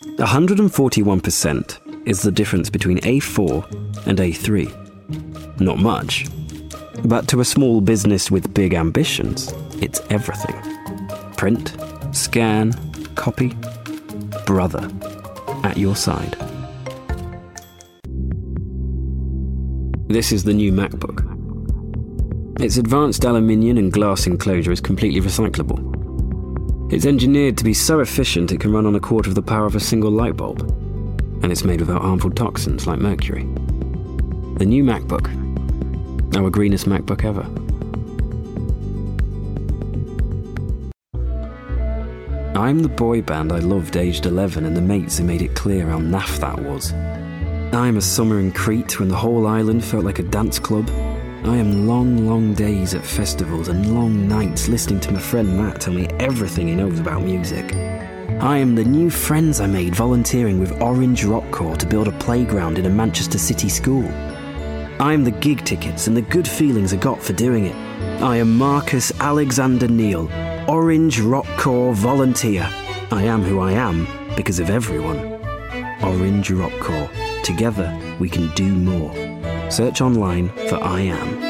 141% is the difference between A4 and A3. Not much. But to a small business with big ambitions, it's everything. Print, scan, copy, brother, at your side. This is the new MacBook. Its advanced aluminium and glass enclosure is completely recyclable. It's engineered to be so efficient it can run on a quarter of the power of a single light bulb. And it's made without harmful toxins like mercury. The new MacBook. Our greenest MacBook ever. I'm the boy band I loved aged 11 and the mates who made it clear how naff that was. I'm a summer in Crete when the whole island felt like a dance club. I am long, long days at festivals and long nights listening to my friend Matt tell me everything he knows about music. I am the new friends I made volunteering with Orange Rock Corps to build a playground in a Manchester City school. I am the gig tickets and the good feelings I got for doing it. I am Marcus Alexander Neal, Orange Rock Corps volunteer. I am who I am because of everyone. Orange Rock Corps. Together we can do more. Search online for I Am.